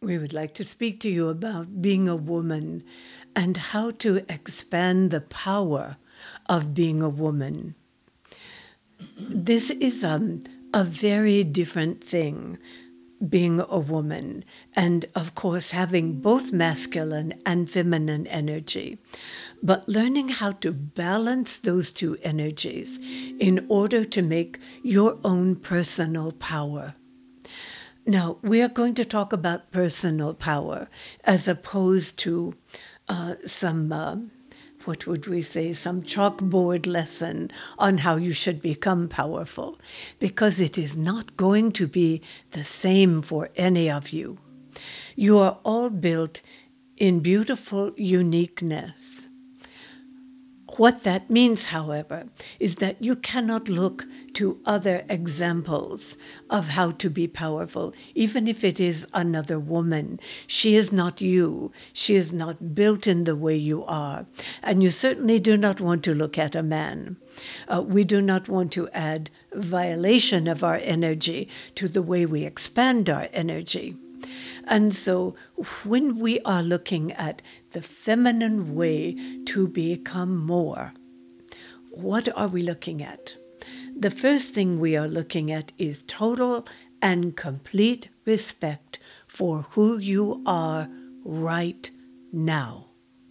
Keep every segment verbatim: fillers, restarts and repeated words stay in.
We would like to speak to you about being a woman and how to expand the power of being a woman. This is um, a very different thing, being a woman, and of course having both masculine and feminine energy, but learning how to balance those two energies in order to make your own personal power. Now, we are going to talk about personal power as opposed to uh, some, uh, what would we say, some chalkboard lesson on how you should become powerful, because it is not going to be the same for any of you. You are all built in beautiful uniqueness. What that means, however, is that you cannot look to other examples of how to be powerful, even if it is another woman. She is not you. She is not built in the way you are. And you certainly do not want to look at a man. Uh, we do not want to add violation of our energy to the way we expand our energy. And so when we are looking at the feminine way to become more, what are we looking at? The first thing we are looking at is total and complete respect for who you are right now.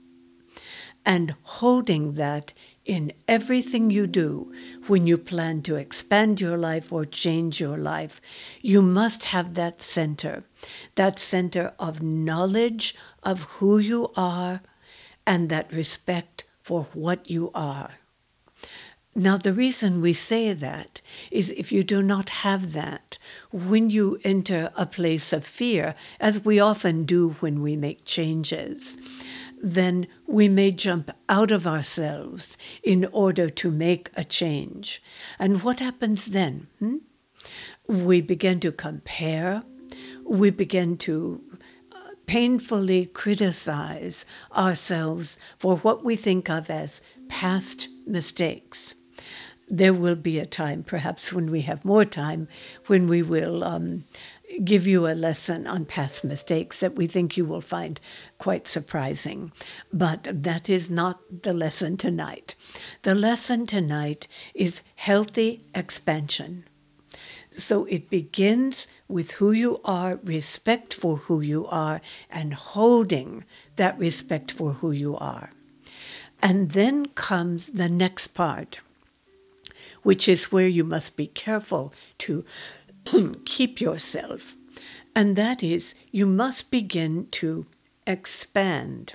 And holding that in everything you do when you plan to expand your life or change your life, you must have that center, that center of knowledge of who you are and that respect for what you are. Now, the reason we say that is if you do not have that, when you enter a place of fear, as we often do when we make changes, then we may jump out of ourselves in order to make a change. And what happens then? Hmm? We begin to compare. We begin to painfully criticize ourselves for what we think of as past mistakes. There will be a time, perhaps when we have more time, when we will um, give you a lesson on past mistakes that we think you will find quite surprising. But that is not the lesson tonight. The lesson tonight is healthy expansion. So it begins with who you are, respect for who you are, and holding that respect for who you are. And then comes the next part, which is where you must be careful to keep yourself. And that is, you must begin to expand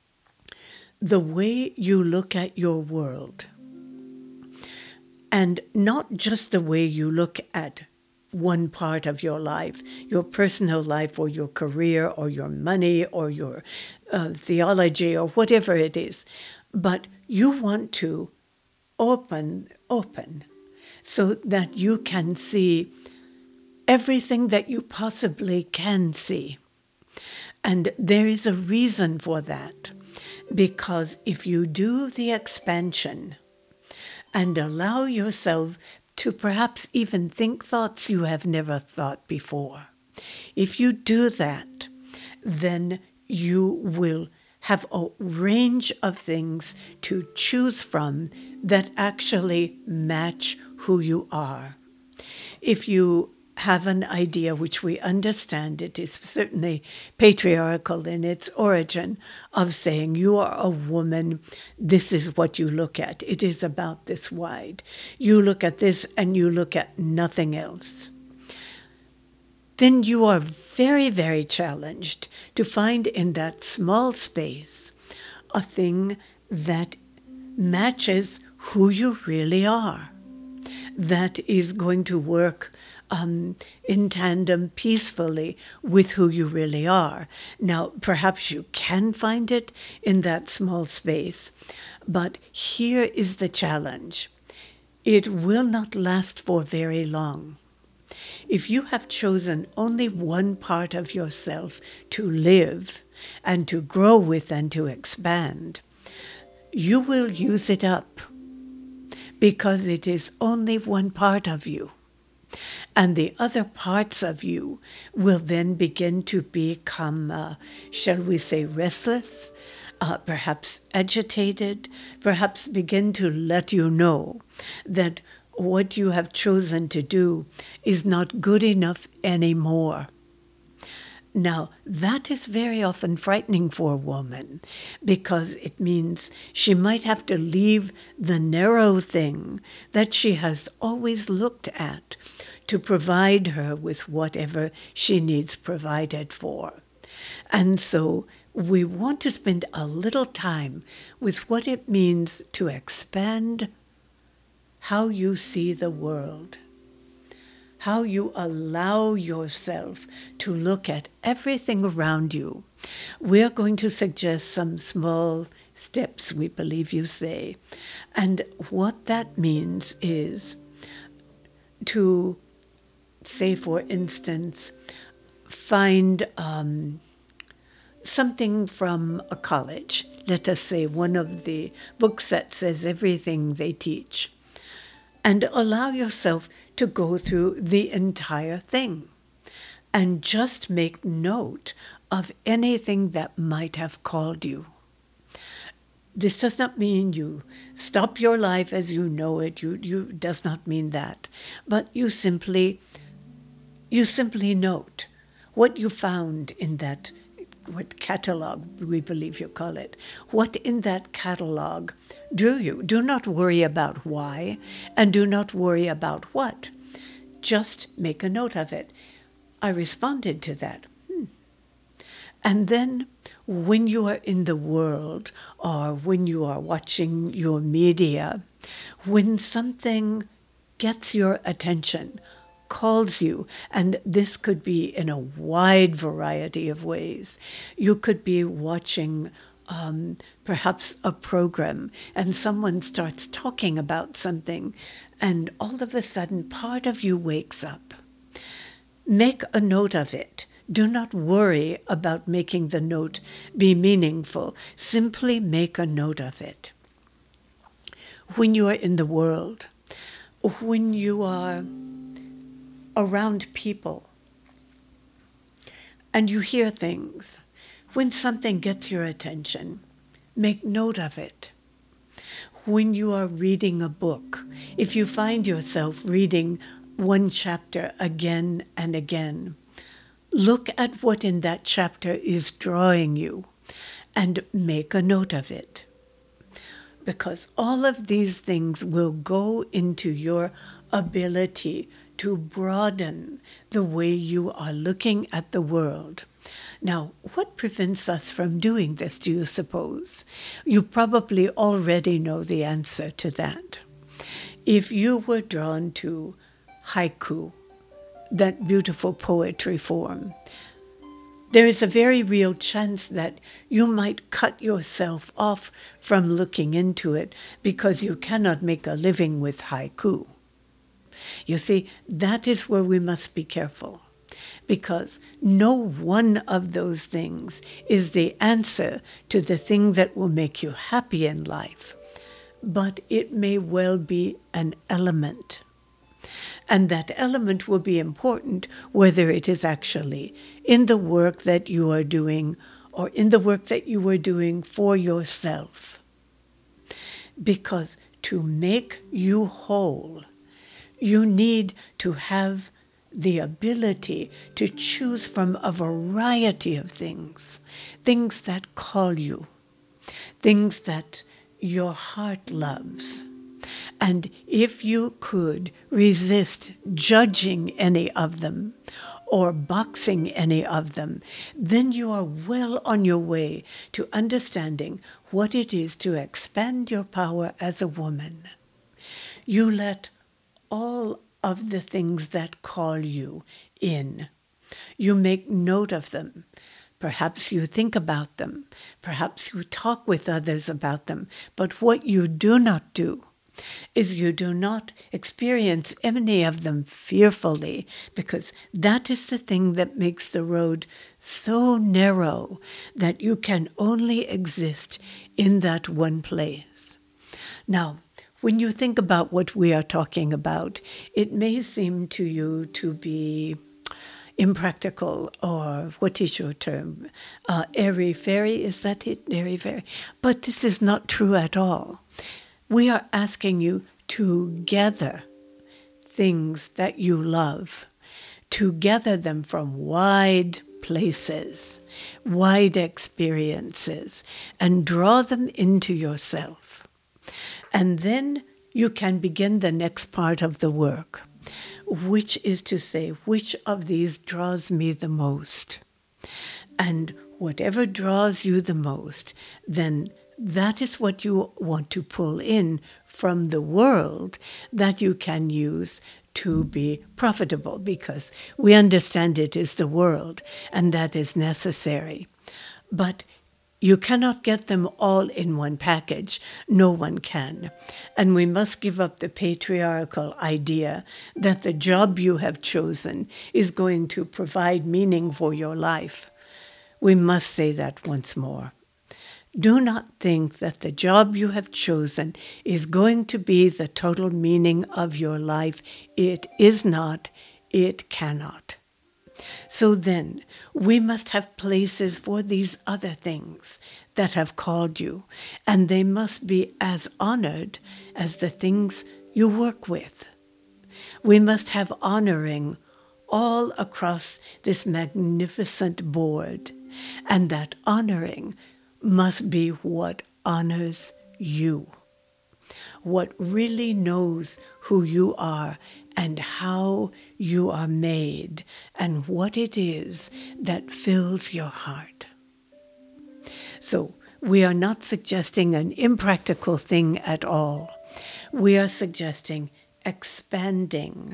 the way you look at your world. And not just the way you look at one part of your life, your personal life or your career or your money or your uh, theology or whatever it is, but you want to open, open so that you can see everything that you possibly can see. And there is a reason for that, because if you do the expansion and allow yourself to perhaps even think thoughts you have never thought before, if you do that, then you will have a range of things to choose from that actually match who you are. If you have an idea, which we understand it is certainly patriarchal in its origin, of saying you are a woman, this is what you look at. It is about this wide. You look at this and you look at nothing else. Then you are very, very challenged to find in that small space a thing that matches who you really are, that is going to work Um, in tandem peacefully with who you really are. Now, perhaps you can find it in that small space, but here is the challenge. It will not last for very long. If you have chosen only one part of yourself to live and to grow with and to expand, you will use it up because it is only one part of you. And the other parts of you will then begin to become, uh, shall we say, restless, uh, perhaps agitated, perhaps begin to let you know that what you have chosen to do is not good enough anymore. Now, that is very often frightening for a woman because it means she might have to leave the narrow thing that she has always looked at to provide her with whatever she needs provided for. And so we want to spend a little time with what it means to expand how you see the world, how you allow yourself to look at everything around you. We're going to suggest some small steps, we believe you say. And what that means is to, say, for instance, find um, something from a college. Let us say one of the books that says everything they teach. And allow yourself to go through the entire thing and just make note of anything that might have called you. This does not mean you stop your life as you know it. You, you does not mean that. But you simply, you simply note what you found in that, what catalog we believe you call it, what in that catalog drew you. Do not worry about why, and do not worry about what. Just make a note of it. I responded to that. Hmm. And then when you are in the world, or when you are watching your media, when something gets your attention, calls you, and this could be in a wide variety of ways. You could be watching um, perhaps a program, and someone starts talking about something, and all of a sudden part of you wakes up. Make a note of it. Do not worry about making the note be meaningful. Simply make a note of it. When you are in the world, when you are around people and you hear things, when something gets your attention, make note of it. When you are reading a book, if you find yourself reading one chapter again and again, look at what in that chapter is drawing you and make a note of it. Because all of these things will go into your ability to broaden the way you are looking at the world. Now, what prevents us from doing this, do you suppose? You probably already know the answer to that. If you were drawn to haiku, that beautiful poetry form, there is a very real chance that you might cut yourself off from looking into it because you cannot make a living with haiku. You see, that is where we must be careful, because no one of those things is the answer to the thing that will make you happy in life, but it may well be an element. And that element will be important whether it is actually in the work that you are doing or in the work that you are doing for yourself. Because to make you whole, you need to have the ability to choose from a variety of things, things that call you, things that your heart loves. And if you could resist judging any of them or boxing any of them, then you are well on your way to understanding what it is to expand your power as a woman. You let all of the things that call you in. You make note of them. Perhaps you think about them. Perhaps you talk with others about them. But what you do not do is you do not experience any of them fearfully, because that is the thing that makes the road so narrow that you can only exist in that one place. Now, when you think about what we are talking about, it may seem to you to be impractical, or what is your term? Uh, airy-fairy, is that it? Airy-fairy. But this is not true at all. We are asking you to gather things that you love, to gather them from wide places, wide experiences, and draw them into yourself. And then you can begin the next part of the work, which is to say, which of these draws me the most? And whatever draws you the most, then that is what you want to pull in from the world that you can use to be profitable, because we understand it is the world and that is necessary. But you cannot get them all in one package. No one can. And we must give up the patriarchal idea that the job you have chosen is going to provide meaning for your life. We must say that once more. Do not think that the job you have chosen is going to be the total meaning of your life. It is not. It cannot. So then, we must have places for these other things that have called you, and they must be as honored as the things you work with. We must have honoring all across this magnificent board, and that honoring must be what honors you, what really knows who you are and how you are made, and what it is that fills your heart. So we are not suggesting an impractical thing at all. We are suggesting expanding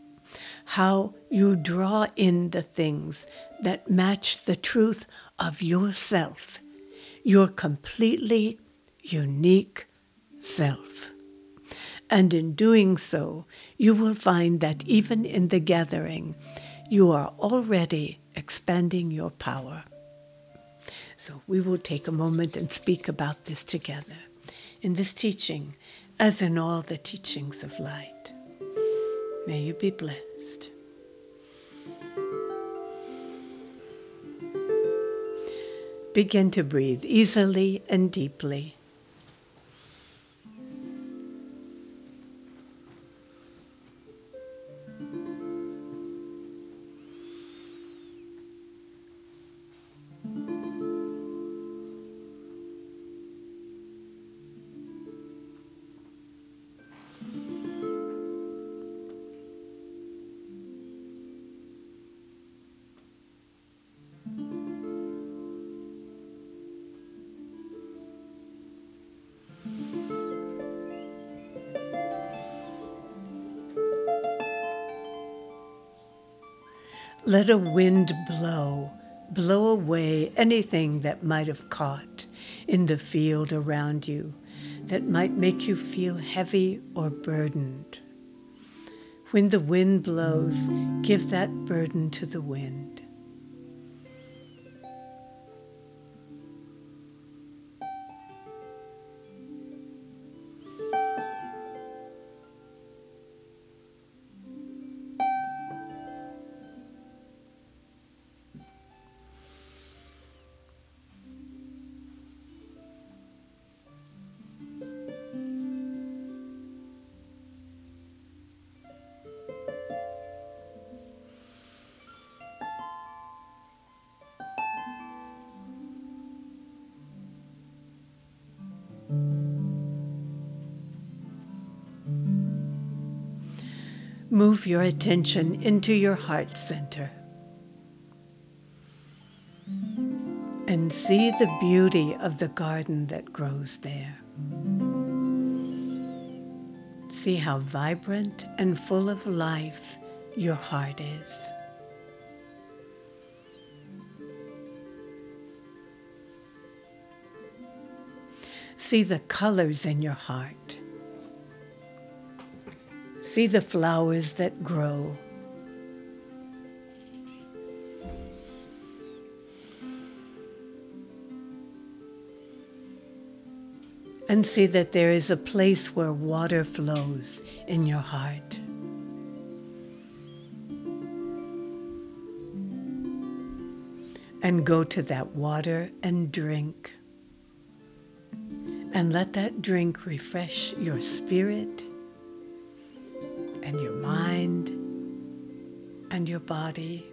how you draw in the things that match the truth of yourself, your completely unique self. And in doing so, you will find that even in the gathering, you are already expanding your power. So we will take a moment and speak about this together in this teaching, as in all the teachings of light. May you be blessed. Begin to breathe easily and deeply. Let a wind blow, blow away anything that might have caught in the field around you, that might make you feel heavy or burdened. When the wind blows, give that burden to the wind. Move your attention into your heart center and see the beauty of the garden that grows there. See how vibrant and full of life your heart is. See the colors in your heart. See the flowers that grow. And see that there is a place where water flows in your heart. And go to that water and drink. And let that drink refresh your spirit and your mind and your body.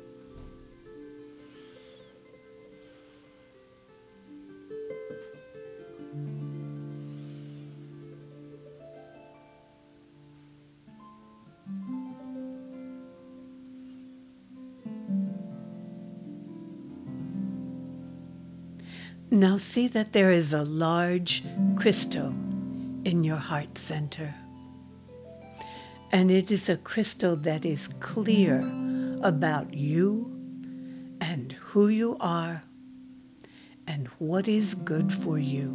Now see that there is a large crystal in your heart center. And it is a crystal that is clear about you and who you are and what is good for you.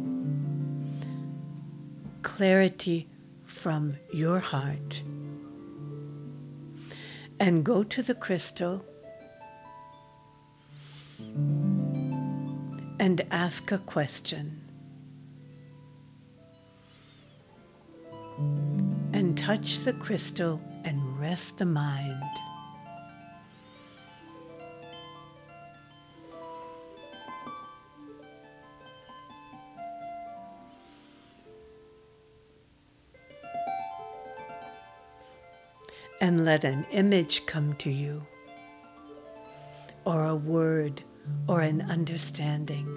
Clarity from your heart. And go to the crystal and ask a question. And touch the crystal and rest the mind. And let an image come to you, or a word, or an understanding.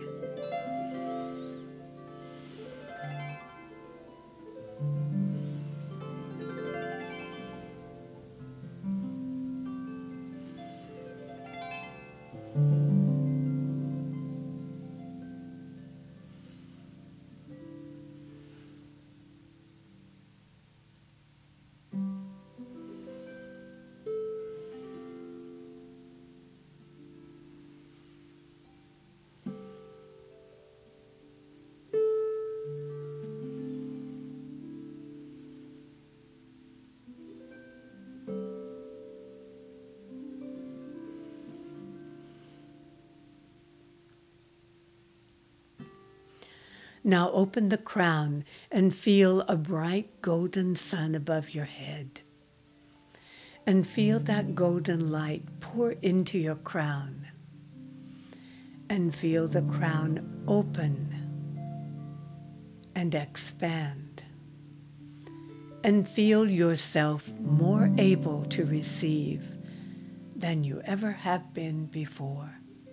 Now open the crown and feel a bright golden sun above your head. And feel that golden light pour into your crown. And feel the crown open and expand. And feel yourself more able to receive than you ever have been before.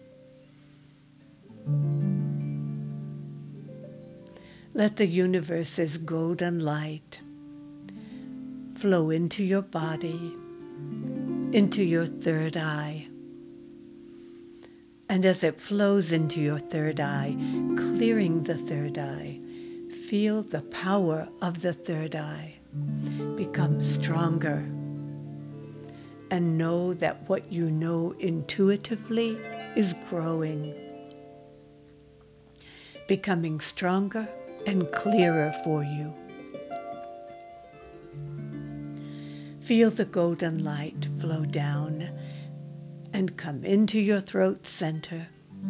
Let the universe's golden light flow into your body, into your third eye. And as it flows into your third eye, clearing the third eye, feel the power of the third eye become stronger. And know that what you know intuitively is growing, becoming stronger and clearer for you. Feel the golden light flow down and come into your throat center.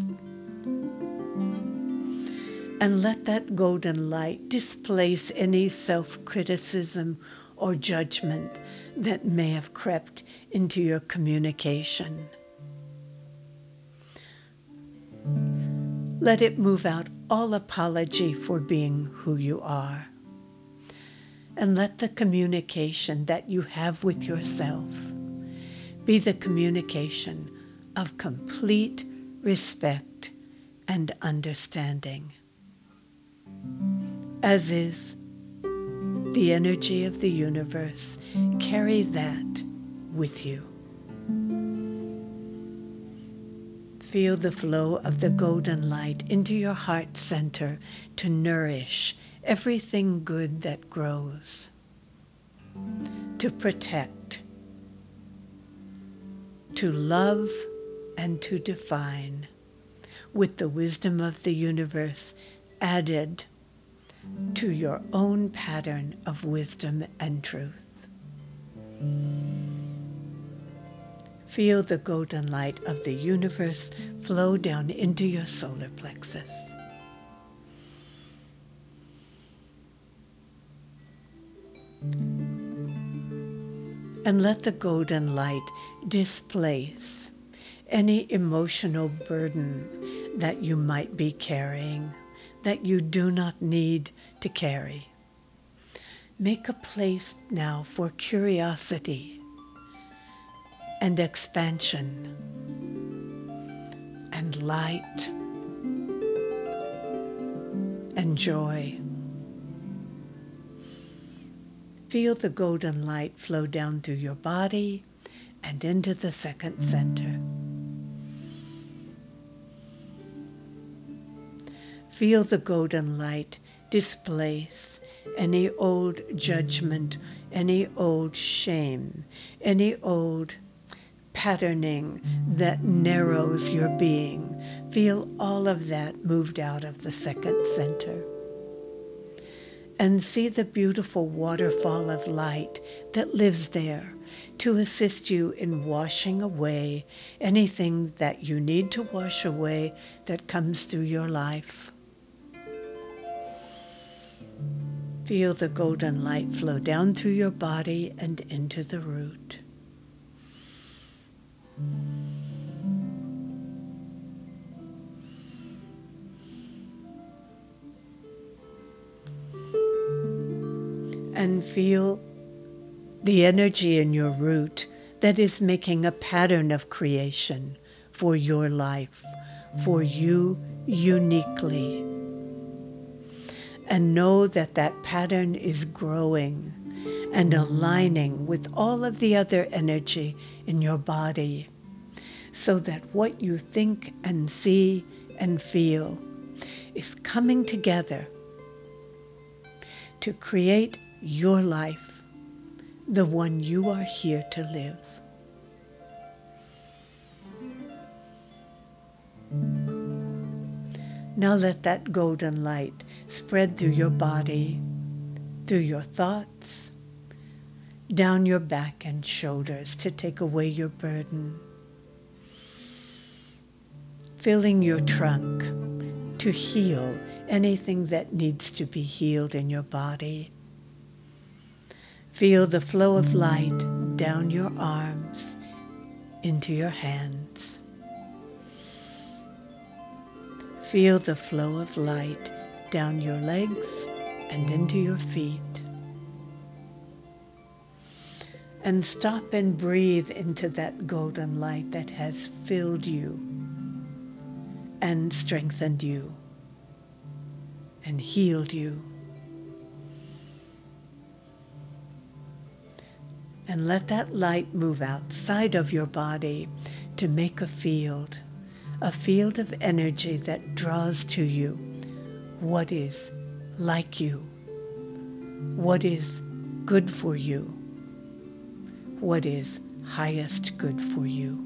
And let that golden light displace any self-criticism or judgment that may have crept into your communication. Let it move out all apology for being who you are. And let the communication that you have with yourself be the communication of complete respect and understanding. As is the energy of the universe, carry that with you. Feel the flow of the golden light into your heart center to nourish everything good that grows, to protect, to love, and to define, with the wisdom of the universe added to your own pattern of wisdom and truth. Feel the golden light of the universe flow down into your solar plexus. And let the golden light displace any emotional burden that you might be carrying, that you do not need to carry. Make a place now for curiosity and expansion and light and joy. Feel the golden light flow down through your body and into the second center. Feel the golden light displace any old judgment, any old shame, any old patterning that narrows your being. Feel all of that moved out of the second center. And see the beautiful waterfall of light that lives there to assist you in washing away anything that you need to wash away that comes through your life. Feel the golden light flow down through your body and into the root. And feel the energy in your root that is making a pattern of creation for your life, for you uniquely. And know that that pattern is growing and aligning with all of the other energy in your body, so that what you think and see and feel is coming together to create your life, the one you are here to live. Now let that golden light spread through your body, through your thoughts, down your back and shoulders to take away your burden, filling your trunk to heal anything that needs to be healed in your body. Feel the flow of light down your arms, into your hands. Feel the flow of light down your legs and into your feet. And stop and breathe into that golden light that has filled you and strengthened you and healed you. And let that light move outside of your body to make a field, a field of energy that draws to you what is like you, what is good for you, what is highest good for you.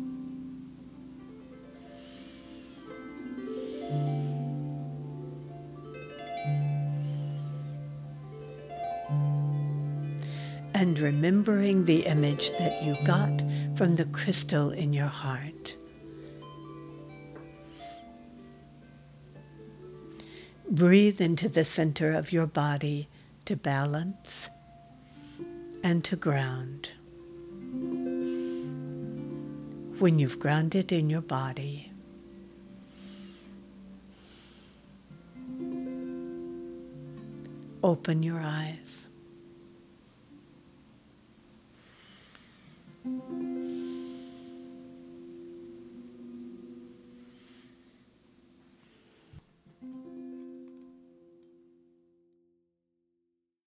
And remembering the image that you got from the crystal in your heart. Breathe into the center of your body to balance and to ground. When you've grounded in your body, open your eyes.